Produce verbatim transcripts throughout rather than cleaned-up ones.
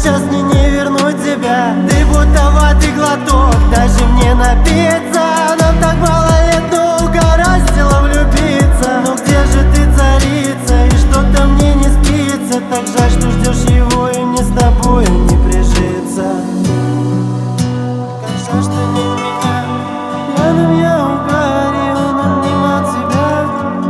сейчас мне не вернуть тебя. Ты будто воды глоток, даже мне напиться. Нам так мало лет, но угораздило влюбиться. Ну где же ты, царица, и что-то мне не спится. Так жаль, что ждешь его, и мне с тобой не прижиться. Как жаль, что не меня. Пьяным я угорел, он обнимал тебя.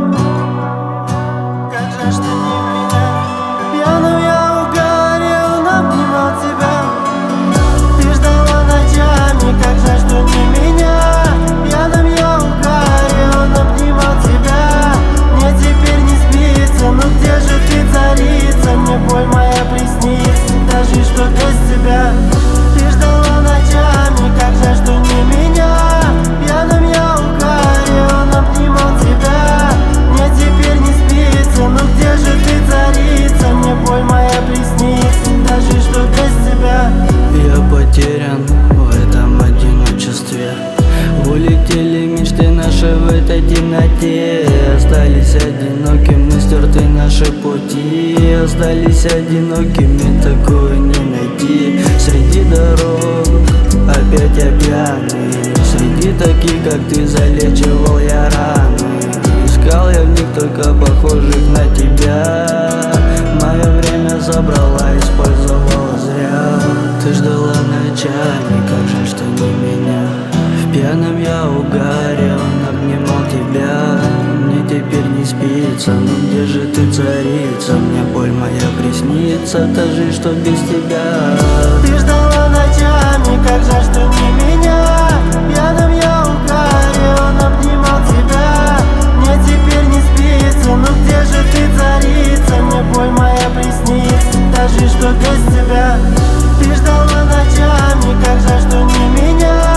Как жаль, что не меня. Пьяным я угорел, он обнимал тебя. Ты ждала ночами, как жаль, что не меня. Пьяным я угорел, он обнимал тебя. Мне теперь не спится, ну где же ты, царица? Мне боль моя приснится, даже что без тебя. Ты ждала ночами, как жаль, что не меня. Пьяным я угорел, он обнимал тебя. Мне теперь не спится, ну где же ты, царица? Мне боль моя приснится, даже что без тебя. Я потерян в этом одиночестве. Улетели мечты наши в этой темноте. Остались одинокими, стерты наши пути. Остались одинокими, такое не найти. Среди дорог опять я пьяный. Среди таких, как ты, залечивал я раны. Искал я в них только похожих на тебя. Мое время забрала, использовала зря. Ты ждала ночами, как жаль, что не меня. В пьяном я угорел, он обнимал тебя. Мне теперь не спится, ну где же ты, царица? Мне боль моя приснится, та жизнь, что без тебя. Ты ждала ночами, как жаль, что не меня. Пьяным я угорел, он обнимал тебя. Мне теперь не спится, ну где же ты, царица? Мне боль моя приснится, та жизнь, что без тебя. Ты ждала ночами, как жаль, что не меня.